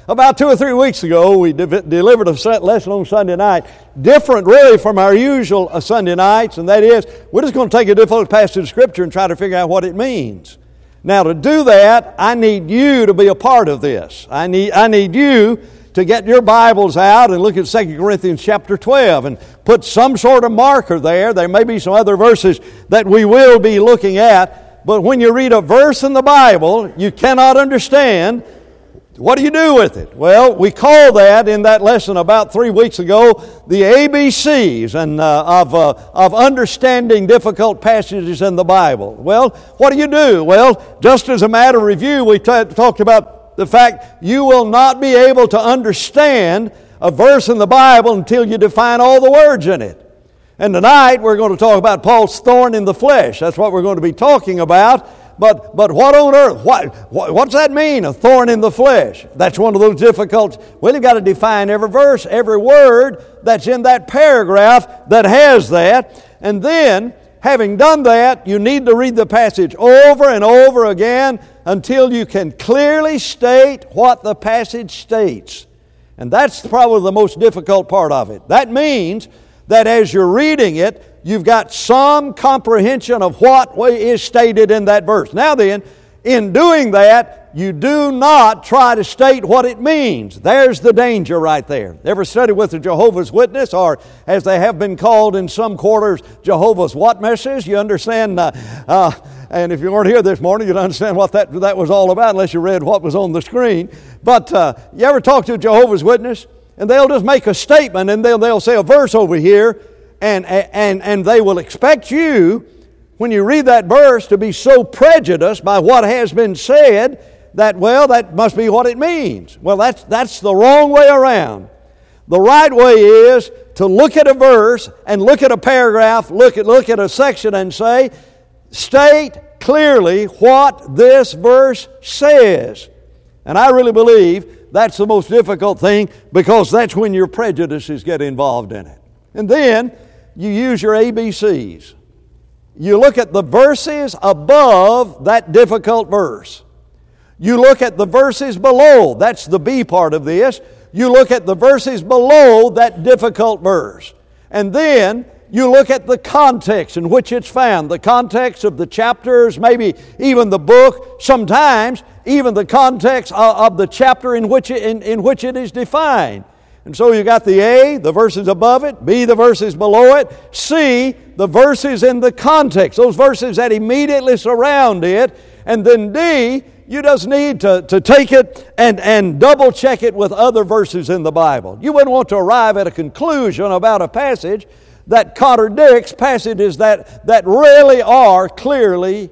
About 2 or 3 weeks ago, we delivered a lesson on Sunday night, different really from our usual Sunday nights, and that is, we're just going to take a difficult passage of Scripture and try to figure out what it means. Now, to do that, I need you to be a part of this. I need you to get your Bibles out and look at 2 Corinthians chapter 12 and put some sort of marker there. There may be some other verses that we will be looking at, but when you read a verse in the Bible, you cannot understand. What do you do with it? Well, we call that in that lesson about 3 weeks ago the ABCs and of understanding difficult passages in the Bible. Well, what do you do? Well, just as a matter of review, we talked about the fact you will not be able to understand a verse in the Bible until you define all the words in it. And tonight we're going to talk about Paul's thorn in the flesh. That's what we're going to be talking about. But what on earth? What's that mean, a thorn in the flesh? That's one of those difficult. Well, you've got to define every verse, every word that's in that paragraph that has that. And then, having done that, you need to read the passage over and over again until you can clearly state what the passage states. And that's probably the most difficult part of it. That means that as you're reading it, you've got some comprehension of what is stated in that verse. Now then, in doing that, you do not try to state what it means. There's the danger right there. Ever studied with a Jehovah's Witness, or as they have been called in some quarters, Jehovah's Whatnesses? You understand, and if you weren't here this morning, you'd understand what that was all about unless you read what was on the screen. But you ever talk to a Jehovah's Witness? And they'll just make a statement, and they'll say a verse over here, and they will expect you, when you read that verse, to be so prejudiced by what has been said that, well, that must be what it means. Well, that's the wrong way around. The right way is to look at a verse and look at a paragraph, look at a section and say, state clearly what this verse says. And I really believe that's the most difficult thing, because that's when your prejudices get involved in it. And then you use your ABCs. You look at the verses above that difficult verse. You look at the verses below. That's the B part of this. You look at the verses below that difficult verse. And then you look at the context in which it's found. The context of the chapters, maybe even the book. Sometimes even the context of the chapter in which it is defined. And so you got the A, the verses above it, B, the verses below it, C, the verses in the context, those verses that immediately surround it, and then D, you just need to take it and double check it with other verses in the Bible. You wouldn't want to arrive at a conclusion about a passage that contradicts passages that really are clearly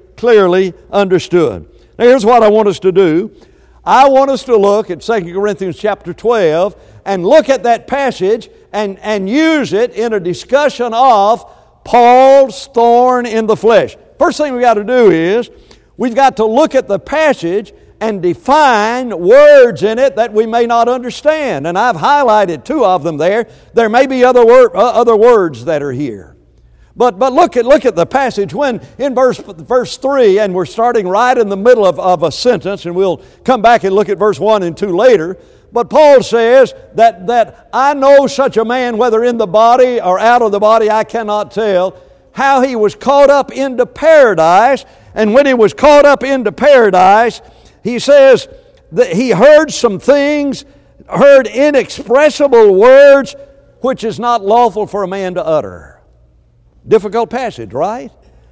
understood. Now here's what I want us to do. I want us to look at 2 Corinthians chapter 12 and look at that passage and use it in a discussion of Paul's thorn in the flesh. First thing we got to do is we've got to look at the passage and define words in it that we may not understand. And I've highlighted 2 of them there. There may be other words that are here. But look at the passage when in verse 3, and we're starting right in the middle of a sentence, and we'll come back and look at verse 1 and 2 later. But Paul says that I know such a man, whether in the body or out of the body, I cannot tell, how he was caught up into paradise. And when he was caught up into paradise, he says that he heard some things, heard inexpressible words, which is not lawful for a man to utter. Difficult passage, right?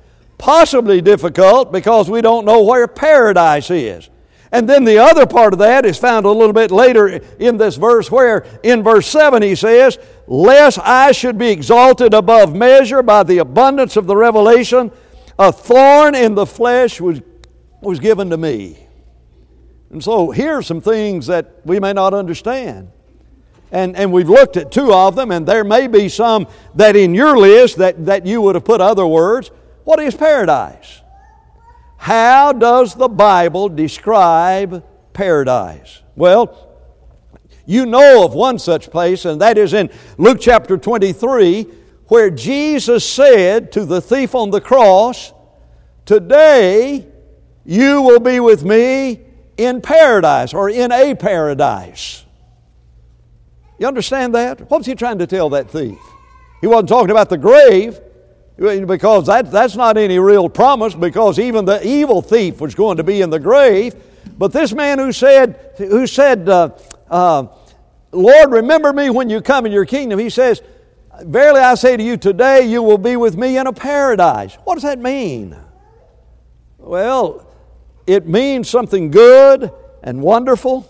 Possibly difficult because we don't know where paradise is. And then the other part of that is found a little bit later in this verse, where in verse 7 he says, lest I should be exalted above measure by the abundance of the revelation, a thorn in the flesh was given to me. And so here are some things that we may not understand. And we've looked at 2 of them, and there may be some that in your list that you would have put other words. What is paradise? How does the Bible describe paradise? Well, you know of one such place, and that is in Luke chapter 23, where Jesus said to the thief on the cross, today you will be with me in paradise or in a paradise. You understand that? What was he trying to tell that thief? He wasn't talking about the grave, because that's not any real promise, because even the evil thief was going to be in the grave. But this man who said, Lord, remember me when you come in your kingdom, he says, verily I say to you, today you will be with me in a paradise. What does that mean? Well, it means something good and wonderful.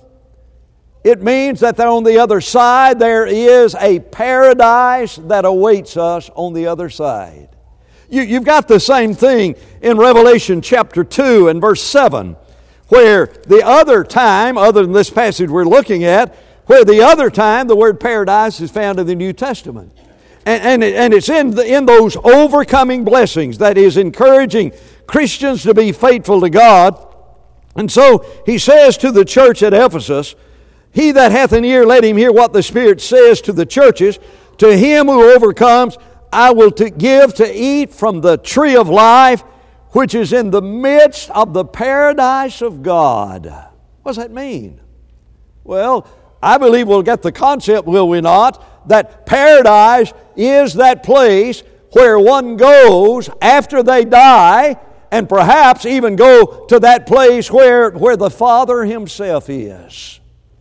It means that on the other side there is a paradise that awaits us on the other side. You've got the same thing in Revelation chapter 2 and verse 7, where the other time, other than this passage we're looking at, where the other time the word paradise is found in the New Testament. And it's in those overcoming blessings that is encouraging Christians to be faithful to God. And so he says to the church at Ephesus, he that hath an ear, let him hear what the Spirit says to the churches. To him who overcomes, I will give to eat from the tree of life, which is in the midst of the paradise of God. What does that mean? Well, I believe we'll get the concept, will we not, that paradise is that place where one goes after they die, and perhaps even go to that place where the Father Himself is.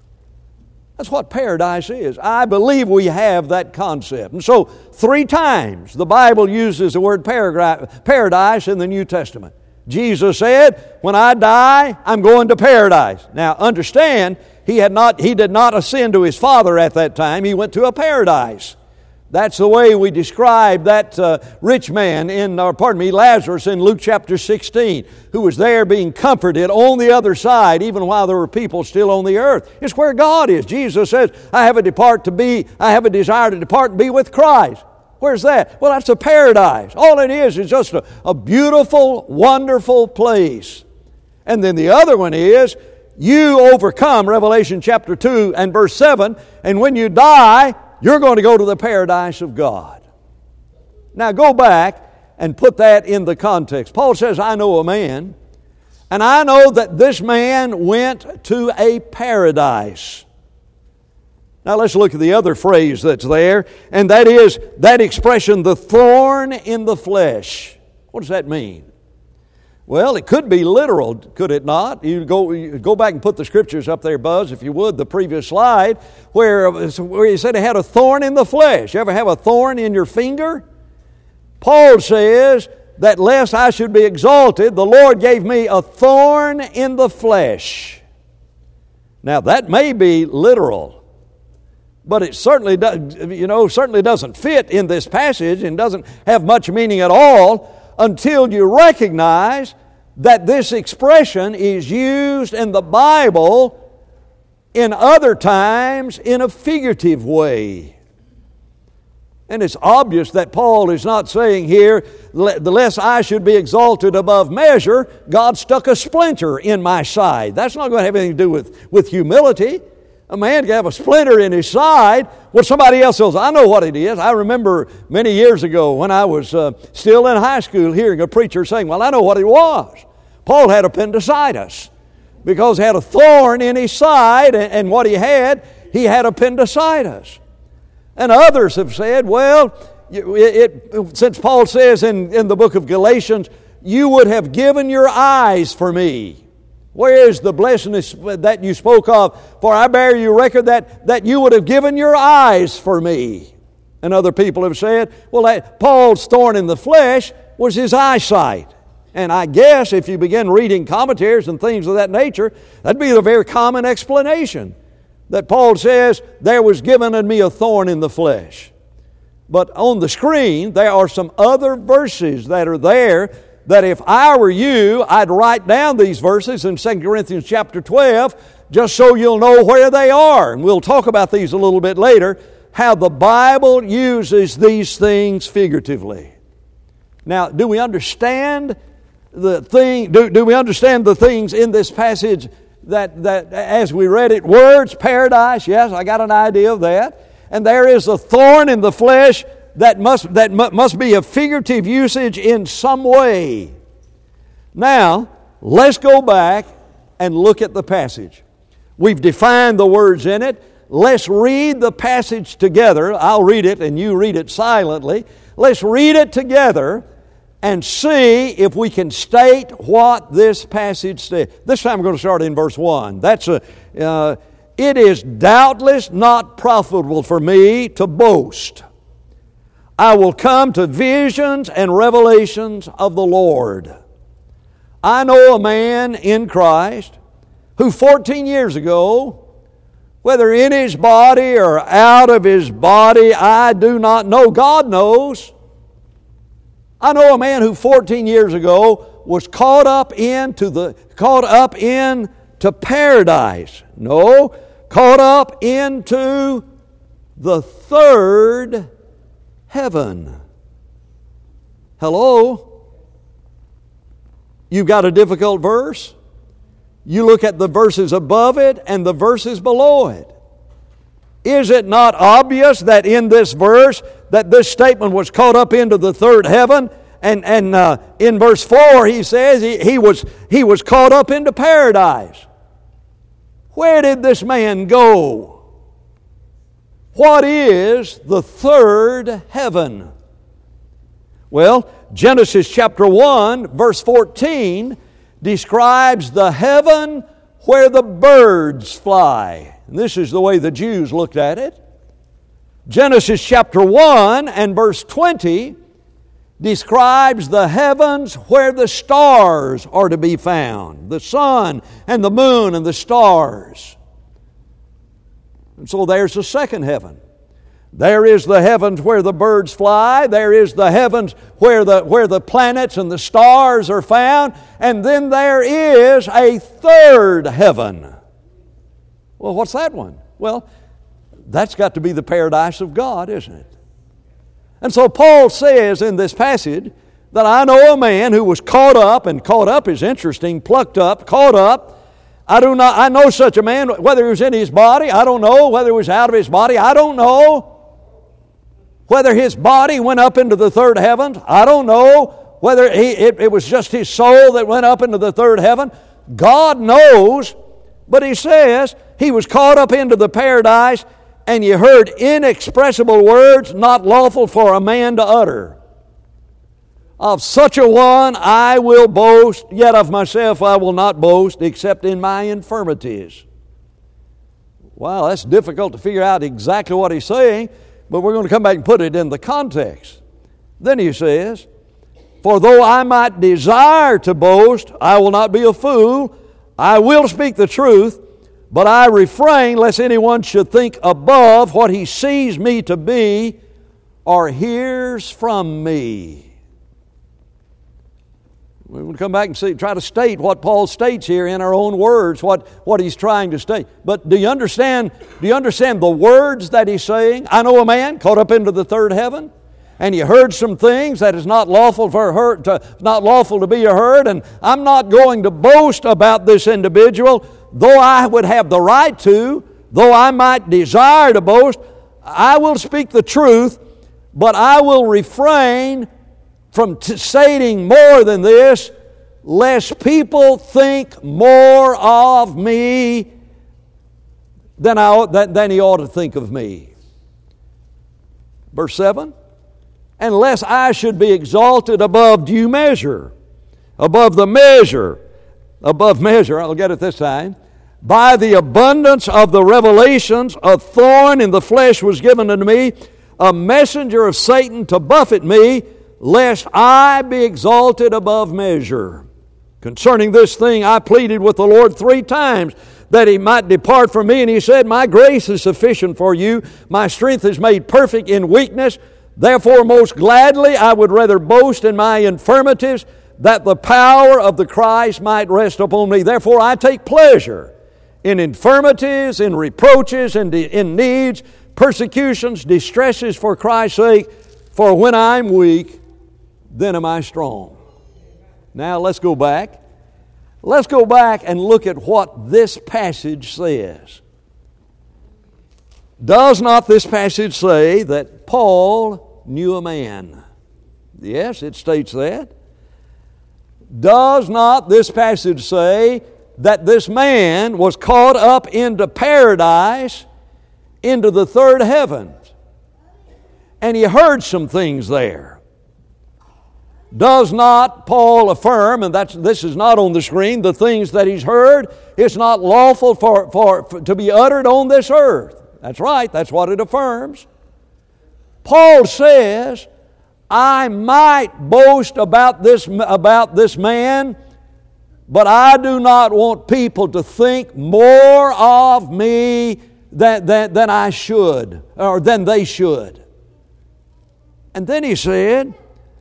That's what paradise is. I believe we have that concept. And so 3 times the Bible uses the word paradise in the New Testament. Jesus said, when I die, I'm going to paradise. Now understand, he did not ascend to His Father at that time. He went to a paradise. That's the way we describe that rich man Lazarus in Luke chapter 16, who was there being comforted on the other side, even while there were people still on the earth. It's where God is. Jesus says, I have a desire to depart and be with Christ. Where's that? Well, that's a paradise. All it is just a beautiful, wonderful place. And then the other one is, you overcome, Revelation chapter 2 and verse 7, and when you die, you're going to go to the paradise of God. Now go back and put that in the context. Paul says, I know a man, and I know that this man went to a paradise. Now let's look at the other phrase that's there, and that is that expression, the thorn in the flesh. What does that mean? Well, it could be literal, could it not? You go back and put the scriptures up there, Buzz, if you would, the previous slide, where he said he had a thorn in the flesh. You ever have a thorn in your finger? Paul says that lest I should be exalted, the Lord gave me a thorn in the flesh. Now that may be literal, but it certainly doesn't fit in this passage and doesn't have much meaning at all until you recognize that this expression is used in the Bible in other times in a figurative way. And it's obvious that Paul is not saying here, lest I should be exalted above measure, God stuck a splinter in my side. That's not going to have anything to do with humility. A man can have a splinter in his side. Well, somebody else says, I know what it is. I remember many years ago when I was still in high school hearing a preacher saying, well, I know what it was. Paul had appendicitis because he had a thorn in his side, and what he had appendicitis. And others have said, well, since Paul says in the book of Galatians, you would have given your eyes for me. Where is the blessedness that you spoke of? For I bear you record that you would have given your eyes for me. And other people have said, well, Paul's thorn in the flesh was his eyesight. And I guess if you begin reading commentaries and things of that nature, that'd be a very common explanation. That Paul says, there was given unto me a thorn in the flesh. But on the screen, there are some other verses that are there that if I were you, I'd write down these verses in 2 Corinthians chapter 12, just so you'll know where they are. And we'll talk about these a little bit later, how the Bible uses these things figuratively. Now, do we understand the things in this passage that as we read it? Words, paradise, yes, I got an idea of that. And there is a thorn in the flesh that must be a figurative usage in some way. Now, let's go back and look at the passage. We've defined the words in it. Let's read the passage together. I'll read it and you read it silently. Let's read it together and see if we can state what this passage says. This time we're going to start in verse 1. It is doubtless not profitable for me to boast. I will come to visions and revelations of the Lord. I know a man in Christ who 14 years ago, whether in his body or out of his body, I do not know. God knows. I know a man who 14 years ago was caught up into paradise. No, caught up into the third heaven. Hello? You've got a difficult verse. You look at the verses above it and the verses below it. Is it not obvious that in this verse that this statement was caught up into the third heaven? And in verse 4 he says he was caught up into paradise. Where did this man go? What is the third heaven? Well, Genesis chapter 1, verse 14 describes the heaven where the birds fly. And this is the way the Jews looked at it. Genesis chapter 1 and verse 20 describes the heavens where the stars are to be found. The sun and the moon and the stars. And so there's the second heaven. There is the heavens where the birds fly. There is the heavens where the planets and the stars are found. And then there is a third heaven. Well, what's that one? Well, that's got to be the paradise of God, isn't it? And so Paul says in this passage that I know a man who was caught up, and caught up is interesting, plucked up, caught up. I know such a man, whether he was in his body, I don't know. Whether he was out of his body, I don't know. Whether his body went up into the third heaven, I don't know. Whether it was just his soul that went up into the third heaven, God knows. But he says he was caught up into the paradise, and you heard inexpressible words not lawful for a man to utter. Of such a one I will boast, yet of myself I will not boast, except in my infirmities. Wow, that's difficult to figure out exactly what he's saying, but we're going to come back and put it in the context. Then he says, for though I might desire to boast, I will not be a fool. I will speak the truth, but I refrain lest anyone should think above what he sees me to be or hears from me. We're going to come back and try to state what Paul states here in our own words, what he's trying to state. But do you understand the words that he's saying? I know a man caught up into the third heaven, and you heard some things that is not lawful to be heard, and I'm not going to boast about this individual, though I would have the right to, though I might desire to boast. I will speak the truth, but I will refrain from stating more than this, lest people think more of me than he ought to think of me. Verse 7, unless I should be exalted above due measure, above measure, I'll get it this time, by the abundance of the revelations, a thorn in the flesh was given unto me, a messenger of Satan to buffet me, lest I be exalted above measure. Concerning this thing I pleaded with the Lord 3 times, that He might depart from me. And He said, my grace is sufficient for you. My strength is made perfect in weakness. Therefore most gladly I would rather boast in my infirmities, that the power of the Christ might rest upon me. Therefore I take pleasure in infirmities, in reproaches, in needs, persecutions, distresses for Christ's sake. For when I'm weak, then am I strong. Now let's go back. Let's go back and look at what this passage says. Does not this passage say that Paul knew a man? Yes, it states that. Does not this passage say that this man was caught up into paradise, into the third heavens. And he heard some things there. Does not Paul affirm, and this is not on the screen, the things that he's heard, it's not lawful for to be uttered on this earth. That's right, that's what it affirms. Paul says, I might boast about this man, but I do not want people to think more of me than I should, or than they should. And then he said,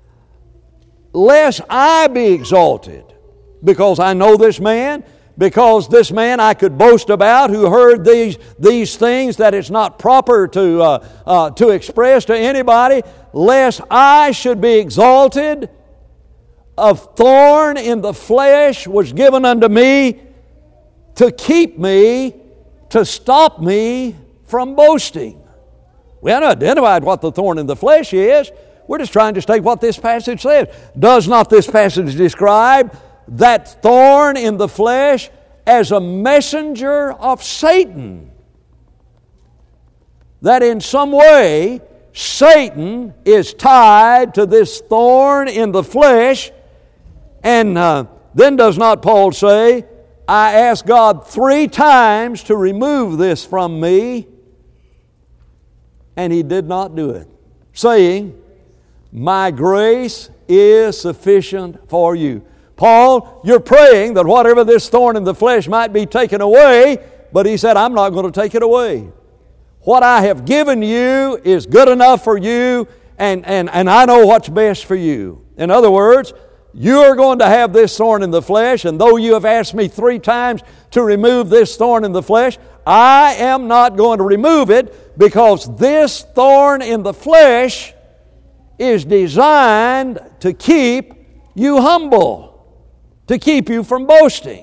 lest I be exalted, because I know this man, because this man I could boast about, who heard these things that it's not proper to express to anybody, lest I should be exalted. A thorn in the flesh was given unto me to keep me, to stop me from boasting. We haven't identified what the thorn in the flesh is. We're just trying to state what this passage says. Does not this passage describe that thorn in the flesh as a messenger of Satan? That in some way Satan is tied to this thorn in the flesh. And then does not Paul say, I asked God 3 times to remove this from me, and He did not do it, saying, my grace is sufficient for you. Paul, you're praying that whatever this thorn in the flesh might be taken away, but he said, I'm not going to take it away. What I have given you is good enough for you, and I know what's best for you. In other words, you are going to have this thorn in the flesh, and though you have asked me 3 times to remove this thorn in the flesh, I am not going to remove it, because this thorn in the flesh is designed to keep you humble, to keep you from boasting.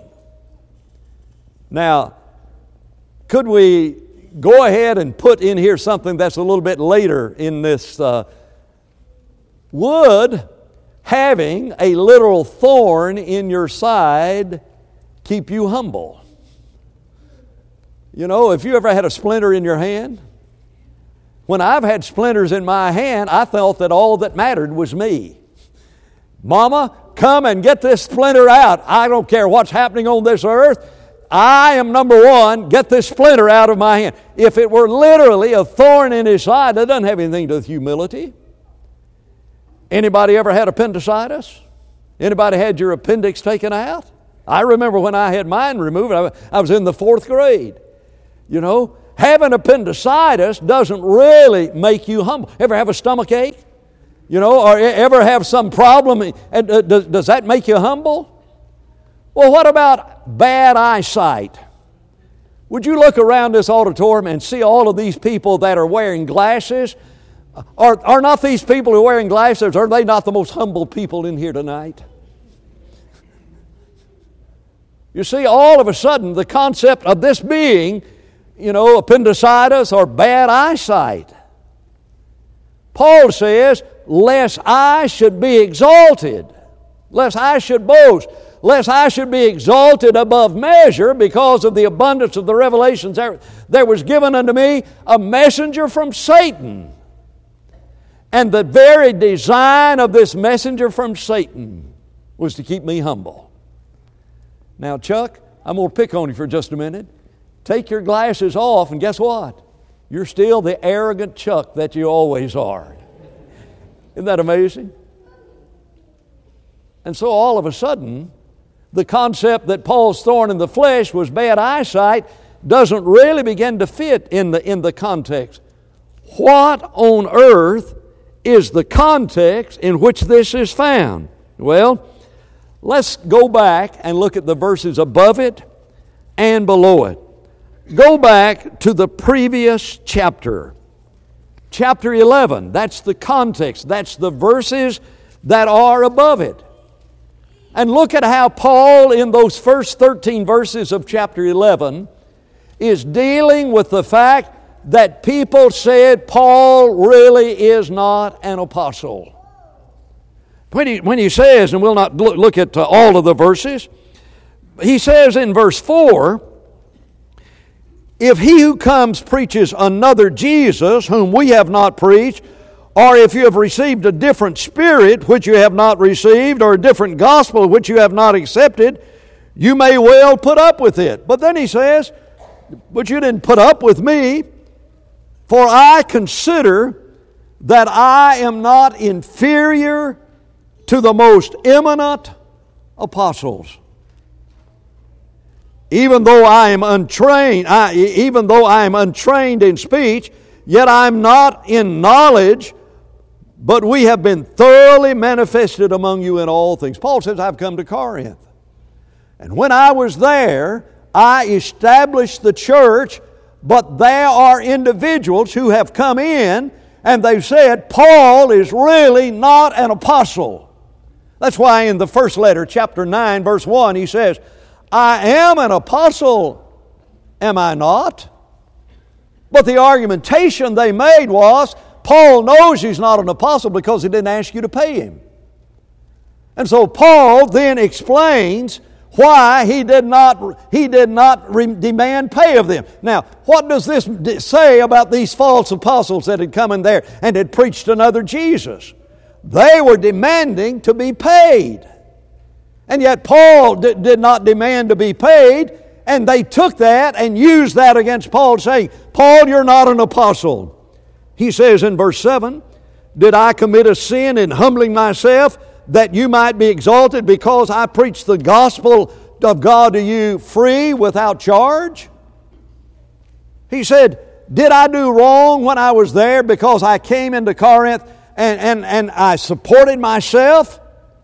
Now, could we go ahead and put in here something that's a little bit later in this? Would having a literal thorn in your side keep you humble? You know, if you ever had a splinter in your hand, when I've had splinters in my hand, I felt that all that mattered was me. Mama, come and get this splinter out. I don't care what's happening on this earth. I am number one. Get this splinter out of my hand. If it were literally a thorn in his side, that doesn't have anything to do with humility. Anybody ever had appendicitis? Anybody had your appendix taken out? I remember when I had mine removed, I was in the 4th grade. You know, having appendicitis doesn't really make you humble. Ever have a stomach ache? You know, or ever have some problem? Does that make you humble? Well, what about bad eyesight? Would you look around this auditorium and see all of these people that are wearing glasses? Are not these people who are wearing glasses, are they not the most humble people in here tonight? You see, all of a sudden, the concept of this being, you know, appendicitis or bad eyesight. Paul says, lest I should be exalted, lest I should boast, lest I should be exalted above measure because of the abundance of the revelations there was given unto me a messenger from Satan. And the very design of this messenger from Satan was to keep me humble. Now, Chuck, I'm going to pick on you for just a minute. Take your glasses off, and guess what? You're still the arrogant Chuck that you always are. Isn't that amazing? And so all of a sudden, the concept that Paul's thorn in the flesh was bad eyesight doesn't really begin to fit in the context. What on earth is the context in which this is found? Well, let's go back and look at the verses above it and below it. Go back to the previous chapter. Chapter 11, that's the context. That's the verses that are above it. And look at how Paul, in those first 13 verses of chapter 11, is dealing with the fact that people said Paul really is not an apostle. When he says, and we'll not look at all of the verses, he says in verse 4, if he who comes preaches another Jesus, whom we have not preached, or if you have received a different spirit which you have not received, or a different gospel which you have not accepted, you may well put up with it. But then he says, but you didn't put up with me, for I consider that I am not inferior to the most eminent apostles. Even though I am untrained in speech, yet I am not in knowledge, but we have been thoroughly manifested among you in all things. Paul says, I've come to Corinth. And when I was there, I established the church, but there are individuals who have come in and they've said, Paul is really not an apostle. That's why in the first letter, chapter 9, verse 1, he says, I am an apostle, am I not? But the argumentation they made was, Paul knows he's not an apostle because he didn't ask you to pay him. And so Paul then explains why he did not demand pay of them. Now, what does this say about these false apostles that had come in there and had preached another Jesus? They were demanding to be paid. And yet Paul did not demand to be paid, and they took that and used that against Paul, saying, Paul, you're not an apostle. He says in verse 7, did I commit a sin in humbling myself that you might be exalted because I preached the gospel of God to you free without charge? He said, did I do wrong when I was there because I came into Corinth and I supported myself?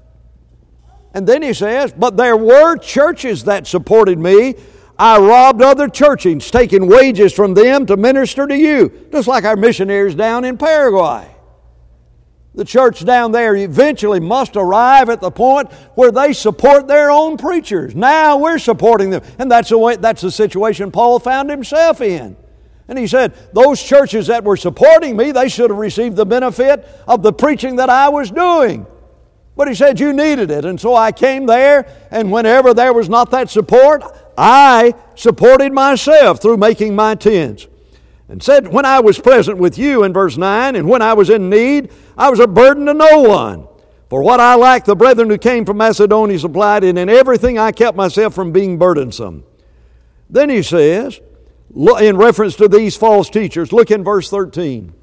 And then he says, but there were churches that supported me. I robbed other churches, taking wages from them to minister to you, just like our missionaries down in Paraguay. The church down there eventually must arrive at the point where they support their own preachers. Now we're supporting them. And that's the situation Paul found himself in. And he said, those churches that were supporting me, they should have received the benefit of the preaching that I was doing. But he said, you needed it. And so I came there, and whenever there was not that support, I supported myself through making my tents. And said, when I was present with you, in verse 9, and when I was in need, I was a burden to no one. For what I lacked, the brethren who came from Macedonia supplied, and in everything I kept myself from being burdensome. Then he says, in reference to these false teachers, look in verse 13.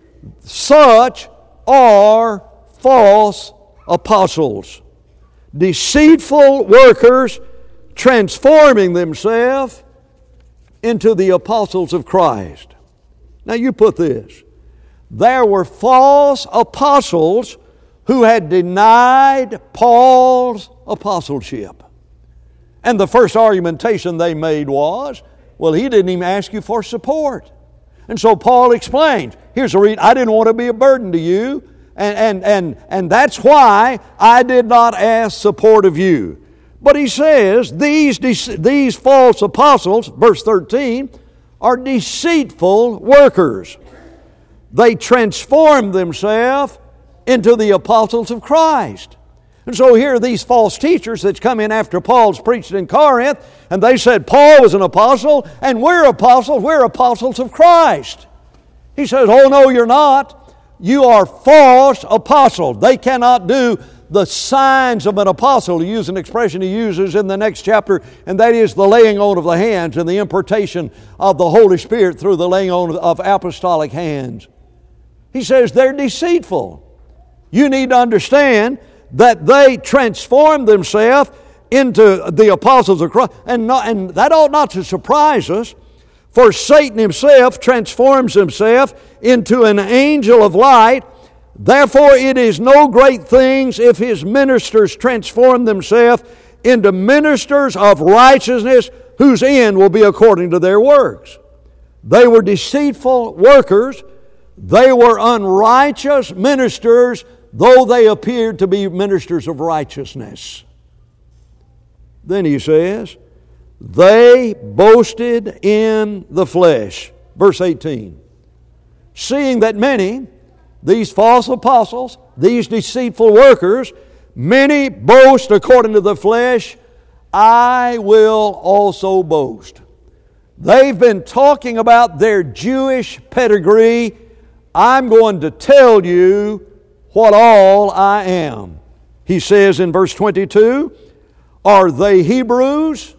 Such are false apostles, deceitful workers, transforming themselves into the apostles of Christ. Now you put this. There were false apostles who had denied Paul's apostleship. And the first argumentation they made was, well, he didn't even ask you for support. And so Paul explains, here's the reason, I didn't want to be a burden to you, and that's why I did not ask support of you. But he says, these false apostles, verse 13, are deceitful workers. They transform themselves into the apostles of Christ. And so here are these false teachers that's come in after Paul's preached in Corinth, and they said Paul was an apostle, and we're apostles of Christ. He says, oh no, you're not. You are false apostles. They cannot do the signs of an apostle, to use an expression he uses in the next chapter, and that is the laying on of the hands and the impartation of the Holy Spirit through the laying on of apostolic hands. He says they're deceitful. You need to understand that they transform themselves into the apostles of Christ, and that ought not to surprise us, for Satan himself transforms himself into an angel of light. Therefore it is no great things if his ministers transform themselves into ministers of righteousness, whose end will be according to their works. They were deceitful workers. They were unrighteous ministers, though they appeared to be ministers of righteousness. Then he says, they boasted in the flesh. Verse 18. Seeing that many, these false apostles, these deceitful workers, many boast according to the flesh. I will also boast. They've been talking about their Jewish pedigree. I'm going to tell you what all I am. He says in verse 22, are they Hebrews?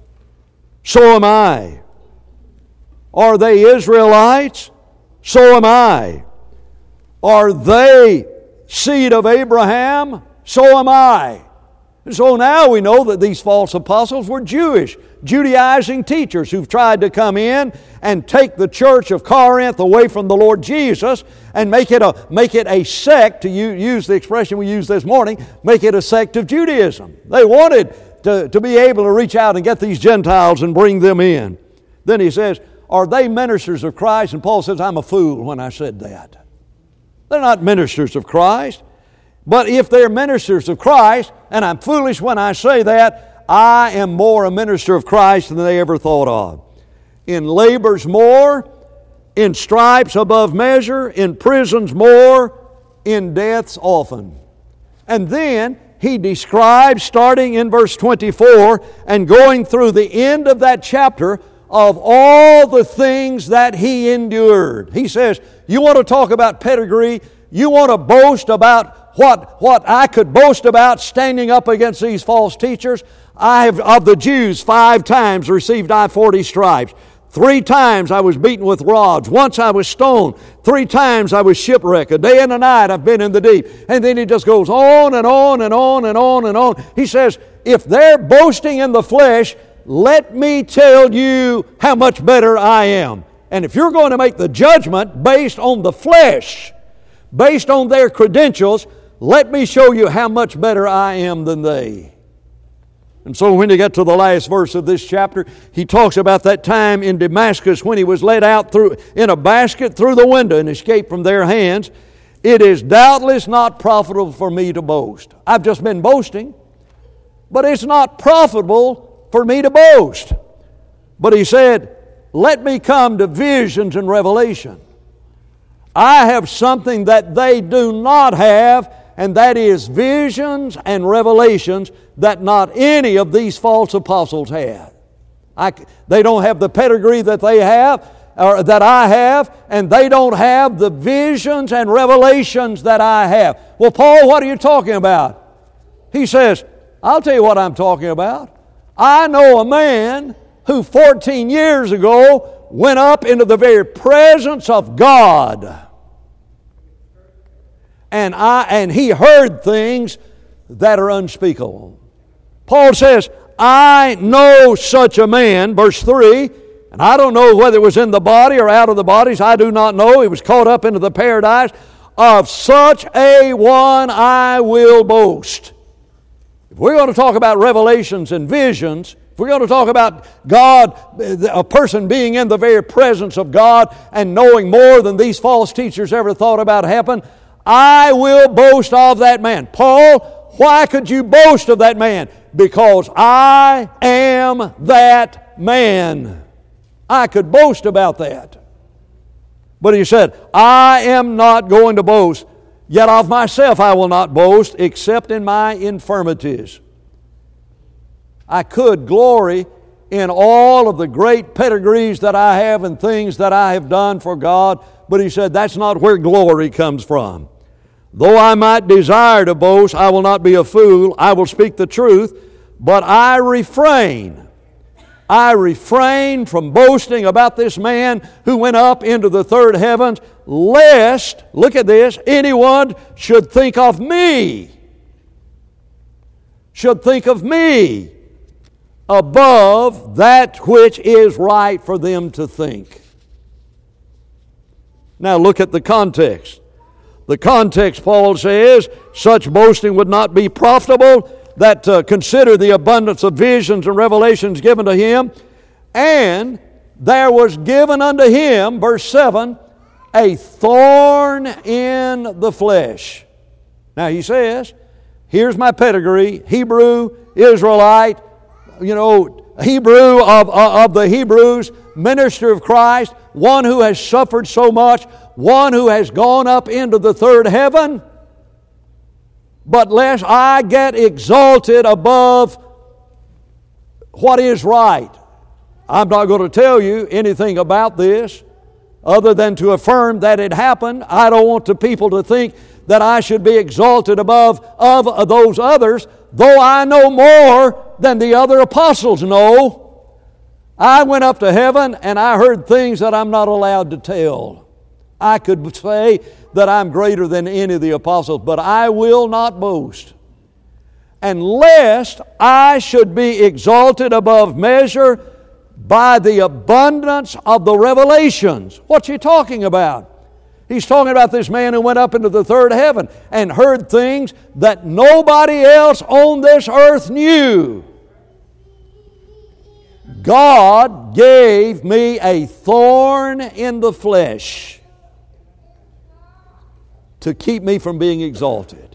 So am I. Are they Israelites? So am I. Are they seed of Abraham? So am I. And so now we know that these false apostles were Jewish, Judaizing teachers who've tried to come in and take the church of Corinth away from the Lord Jesus and make it a sect, to use the expression we used this morning, make it a sect of Judaism. They wanted to be able to reach out and get these Gentiles and bring them in. Then he says, are they ministers of Christ? And Paul says, I'm a fool when I said that. They're not ministers of Christ. But if they're ministers of Christ, and I'm foolish when I say that, I am more a minister of Christ than they ever thought of. In labors more, in stripes above measure, in prisons more, in deaths often. And then he describes, starting in verse 24 and going through the end of that chapter, of all the things that he endured. He says, you want to talk about pedigree? You want to boast about what I could boast about standing up against these false teachers? I have, of the Jews, 5 times received I 40 stripes. 3 times I was beaten with rods. Once I was stoned. 3 times I was shipwrecked. A day and a night I've been in the deep. And then he just goes on and on and on and on and on. He says, if they're boasting in the flesh, let me tell you how much better I am. And if you're going to make the judgment based on the flesh, based on their credentials, let me show you how much better I am than they. And so when you get to the last verse of this chapter, he talks about that time in Damascus when he was led out in a basket through the window and escaped from their hands. It is doubtless not profitable for me to boast. I've just been boasting, but it's not profitable for me to boast. But he said, let me come to visions and revelation. I have something that they do not have, and that is visions and revelations that not any of these false apostles had. They don't have the pedigree that they have, or that I have, and they don't have the visions and revelations that I have. Well, Paul, what are you talking about? He says, I'll tell you what I'm talking about. I know a man who 14 years ago went up into the very presence of God. And he heard things that are unspeakable. Paul says, I know such a man, verse 3, and I don't know whether it was in the body or out of the bodies, I do not know. He was caught up into the paradise. Of such a one I will boast. If we're going to talk about revelations and visions, if we're going to talk about God, a person being in the very presence of God and knowing more than these false teachers ever thought about happen, I will boast of that man. Paul, why could you boast of that man? Because I am that man. I could boast about that. But he said, I am not going to boast, yet of myself I will not boast, except in my infirmities. I could glory in all of the great pedigrees that I have and things that I have done for God, but he said that's not where glory comes from. Though I might desire to boast, I will not be a fool. I will speak the truth, but I refrain. I refrain from boasting about this man who went up into the third heavens, lest, look at this, anyone should think of me. Should think of me above that which is right for them to think. Now look at the context. The context, Paul says, such boasting would not be profitable, that consider the abundance of visions and revelations given to him. And there was given unto him, verse 7, a thorn in the flesh. Now he says, here's my pedigree, Hebrew, Israelite, Hebrew of the Hebrews, minister of Christ, one who has suffered so much, one who has gone up into the third heaven. But lest I get exalted above what is right? I'm not going to tell you anything about this other than to affirm that it happened. I don't want the people to think that I should be exalted above of those others, though I know more than the other apostles know. I went up to heaven and I heard things that I'm not allowed to tell. I could say that I'm greater than any of the apostles, but I will not boast. And lest I should be exalted above measure by the abundance of the revelations. What's he talking about? He's talking about this man who went up into the third heaven and heard things that nobody else on this earth knew. God gave me a thorn in the flesh to keep me from being exalted.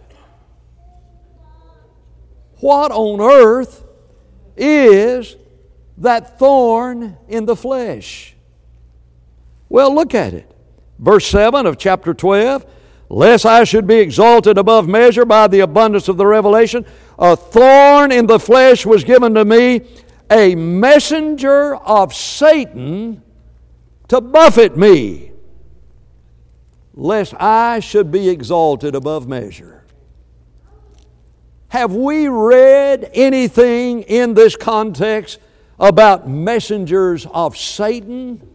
What on earth is that thorn in the flesh? Well, look at it. Verse 7 of chapter 12, lest I should be exalted above measure by the abundance of the revelation, a thorn in the flesh was given to me, a messenger of Satan to buffet me, lest I should be exalted above measure. Have we read anything in this context about messengers of Satan?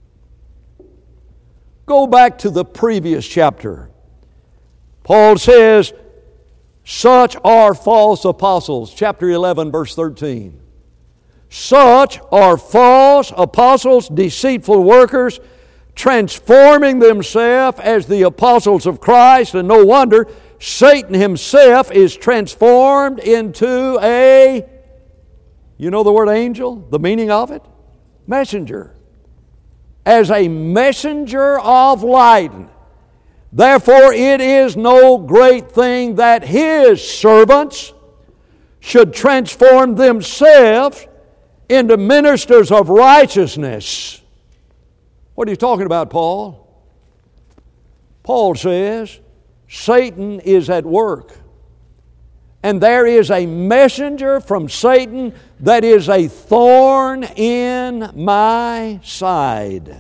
Go back to the previous chapter. Paul says, such are false apostles. Chapter 11, verse 13. Such are false apostles, deceitful workers, transforming themselves as the apostles of Christ. And no wonder Satan himself is transformed into a, you know the word angel? The meaning of it? Messenger. As a messenger of light. Therefore it is no great thing that his servants should transform themselves into ministers of righteousness. What are you talking about, Paul? Paul says Satan is at work. And there is a messenger from Satan that is a thorn in my side.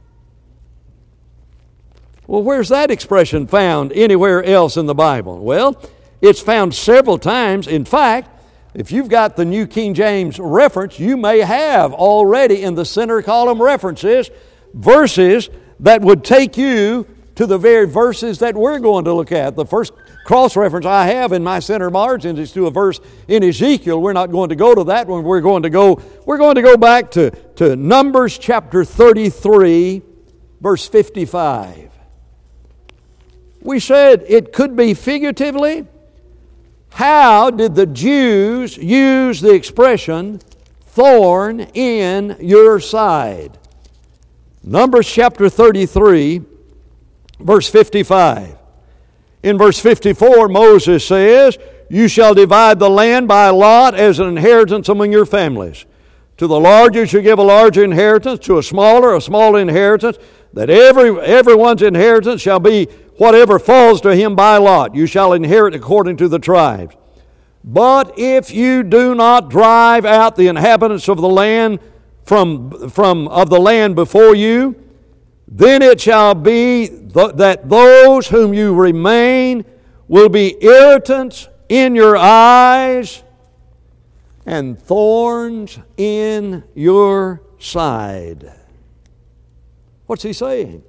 Well, where's that expression found anywhere else in the Bible? Well, it's found several times. In fact, if you've got the New King James reference, you may have already in the center column references verses that would take you to the very verses that we're going to look at. The first cross-reference I have in my center margins is to a verse in Ezekiel. We're not going to go to that one. We're going to go back to Numbers chapter 33, verse 55. We said it could be figuratively. How did the Jews use the expression thorn in your side? Numbers chapter 33, verse 55. In verse 54, Moses says, you shall divide the land by lot as an inheritance among your families. To the larger you give a larger inheritance, to a smaller inheritance, that everyone's inheritance shall be whatever falls to him by lot. You shall inherit according to the tribes. But if you do not drive out the inhabitants of the land from the land before you, then it shall be that those whom you remain will be irritants in your eyes and thorns in your side. What's he saying?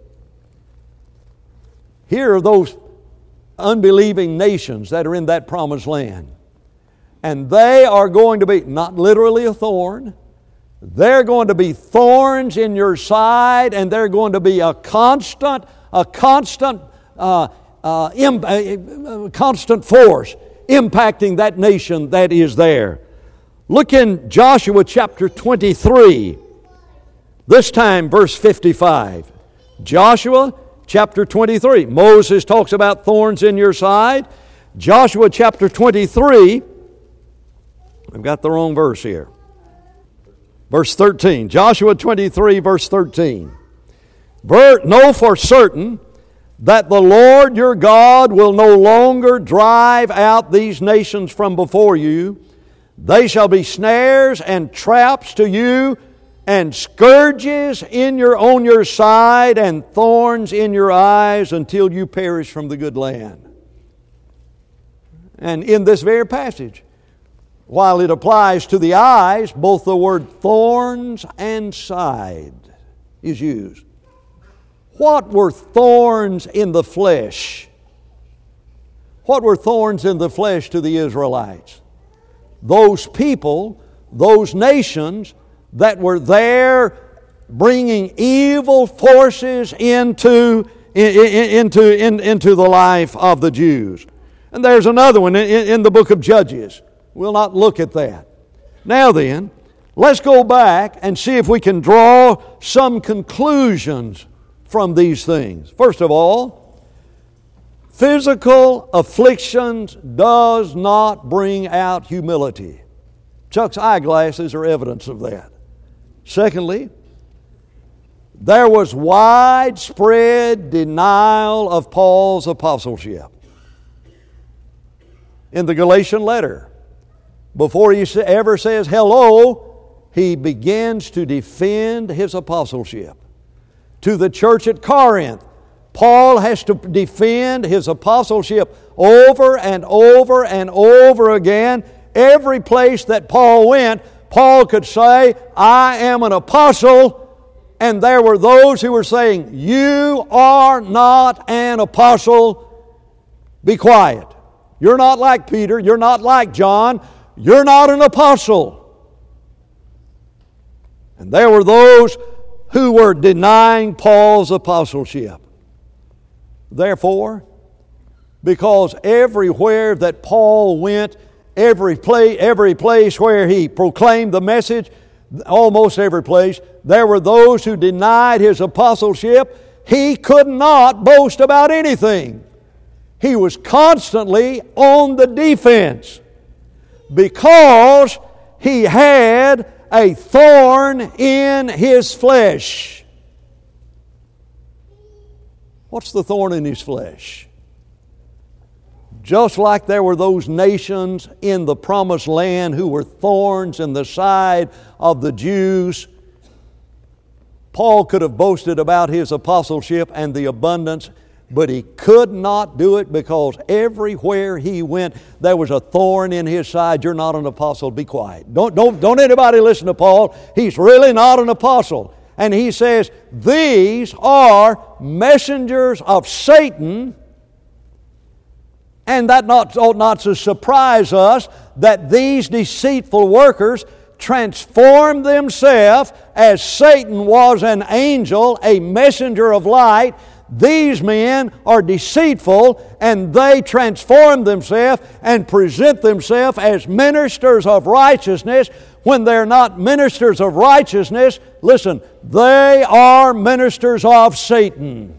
Here are those unbelieving nations that are in that promised land. And they are going to be, not literally a thorn, they're going to be thorns in your side, and they're going to be a constant force impacting that nation that is there. Look in Joshua chapter 23, this time verse 55. Joshua chapter 23. Moses talks about thorns in your side. Joshua chapter 23, I've got the wrong verse here. Verse 13. Joshua 23, verse 13. Know for certain that the Lord your God will no longer drive out these nations from before you. They shall be snares and traps to you, and scourges on your side, and thorns in your eyes, until you perish from the good land. And in this very passage, while it applies to the eyes, both the word thorns and side is used. What were thorns in the flesh? What were thorns in the flesh to the Israelites? Those people, those nations that were there bringing evil forces into the life of the Jews. And there's another one in the book of Judges. We'll not look at that. Now then, let's go back and see if we can draw some conclusions from these things. First of all, physical afflictions does not bring out humility. Chuck's eyeglasses are evidence of that. Secondly, there was widespread denial of Paul's apostleship. In the Galatian letter, before he ever says hello, he begins to defend his apostleship. To the church at Corinth, Paul has to defend his apostleship over and over and over again. Every place that Paul went, Paul could say, I am an apostle. And there were those who were saying, you are not an apostle. Be quiet. You're not like Peter. You're not like John. You're not an apostle. And there were those who were denying Paul's apostleship. Therefore, because everywhere that Paul went, every place where he proclaimed the message, almost every place, there were those who denied his apostleship. He could not boast about anything. He was constantly on the defense because he had a thorn in his flesh. What's the thorn in his flesh? Just like there were those nations in the promised land who were thorns in the side of the Jews, Paul could have boasted about his apostleship and the abundance, but he could not do it because everywhere he went, there was a thorn in his side. You're not an apostle. Be quiet. Don't anybody listen to Paul. He's really not an apostle. And he says, these are messengers of Satan. And that ought not to surprise us that these deceitful workers transformed themselves as Satan was an angel, a messenger of light. These men are deceitful, and they transform themselves and present themselves as ministers of righteousness when they're not ministers of righteousness. Listen, they are ministers of Satan.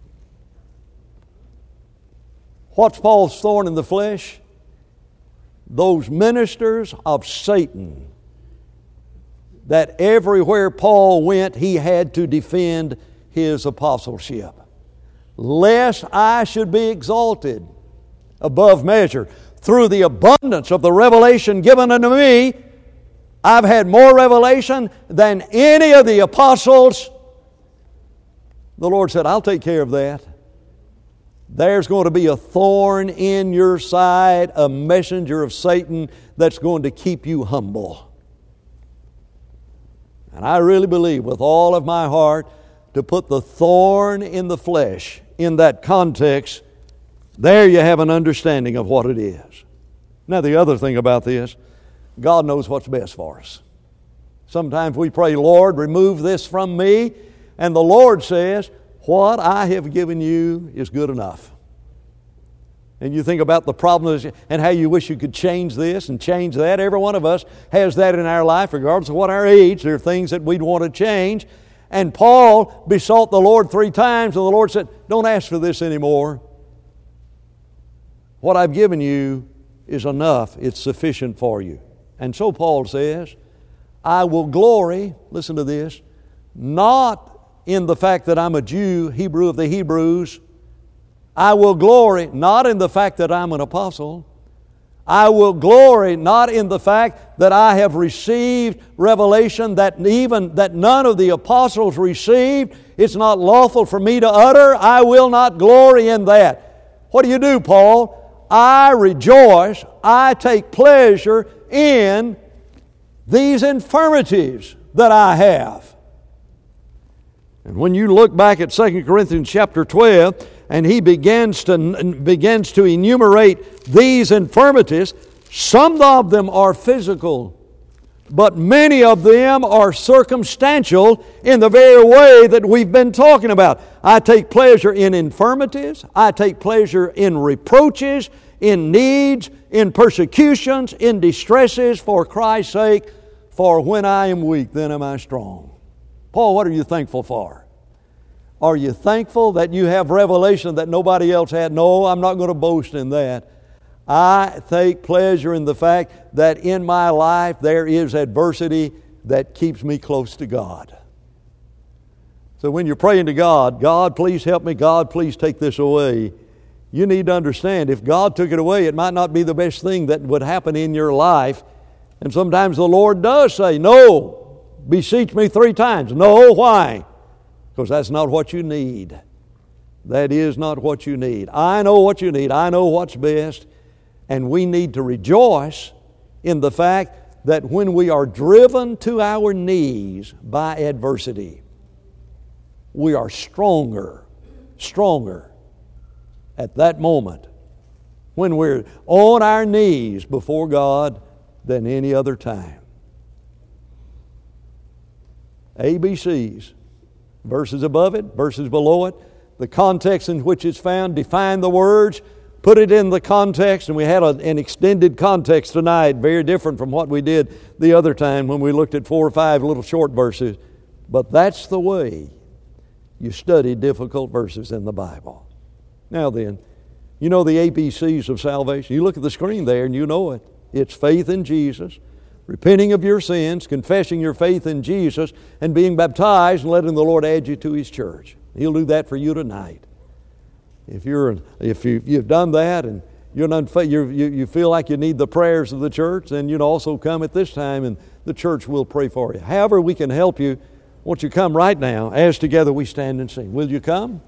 What's Paul's thorn in the flesh? Those ministers of Satan that everywhere Paul went, he had to defend his apostleship. Lest I should be exalted above measure. Through the abundance of the revelation given unto me, I've had more revelation than any of the apostles. The Lord said, I'll take care of that. There's going to be a thorn in your side, a messenger of Satan that's going to keep you humble. And I really believe with all of my heart to put the thorn in the flesh in that context, there you have an understanding of what it is. Now the other thing about this, God knows what's best for us. Sometimes we pray, Lord, remove this from me, and the Lord says, what I have given you is good enough. And you think about the problems and how you wish you could change this and change that. Every one of us has that in our life, regardless of what our age. There are things that we'd want to change. And Paul besought the Lord 3 times, and the Lord said, don't ask for this anymore. What I've given you is enough. It's sufficient for you. And so Paul says, I will glory, listen to this, not in the fact that I'm a Jew, Hebrew of the Hebrews. I will glory not in the fact that I'm an apostle. I will glory not in the fact that I have received revelation that none of the apostles received. It's not lawful for me to utter. I will not glory in that. What do, Paul? I rejoice, I take pleasure in these infirmities that I have. And when you look back at 2 Corinthians chapter 12, and he begins to enumerate these infirmities, some of them are physical, but many of them are circumstantial in the very way that we've been talking about. I take pleasure in infirmities, I take pleasure in reproaches, in needs, in persecutions, in distresses for Christ's sake, for when I am weak, then am I strong. Paul, what are you thankful for? Are you thankful that you have revelation that nobody else had? No, I'm not going to boast in that. I take pleasure in the fact that in my life there is adversity that keeps me close to God. So when you're praying to God, God, please help me, God, please take this away, you need to understand if God took it away, it might not be the best thing that would happen in your life. And sometimes the Lord does say, no, beseech me 3 times. No, why? Because that's not what you need. That is not what you need. I know what you need. I know what's best. And we need to rejoice in the fact that when we are driven to our knees by adversity, we are stronger at that moment when we're on our knees before God than any other time. ABCs. Verses above it, verses below it, the context in which it's found, define the words, put it in the context, and we had an extended context tonight, very different from what we did the other time when we looked at 4 or 5 little short verses. But that's the way you study difficult verses in the Bible. Now then, you know the ABCs of salvation. You look at the screen there and you know it. It's faith in Jesus, repenting of your sins, confessing your faith in Jesus, and being baptized and letting the Lord add you to His church. He'll do that for you tonight. If you've done that and you feel like you need the prayers of the church, then you'd also come at this time and the church will pray for you. However we can help you, won't you come right now as together we stand and sing. Will you come?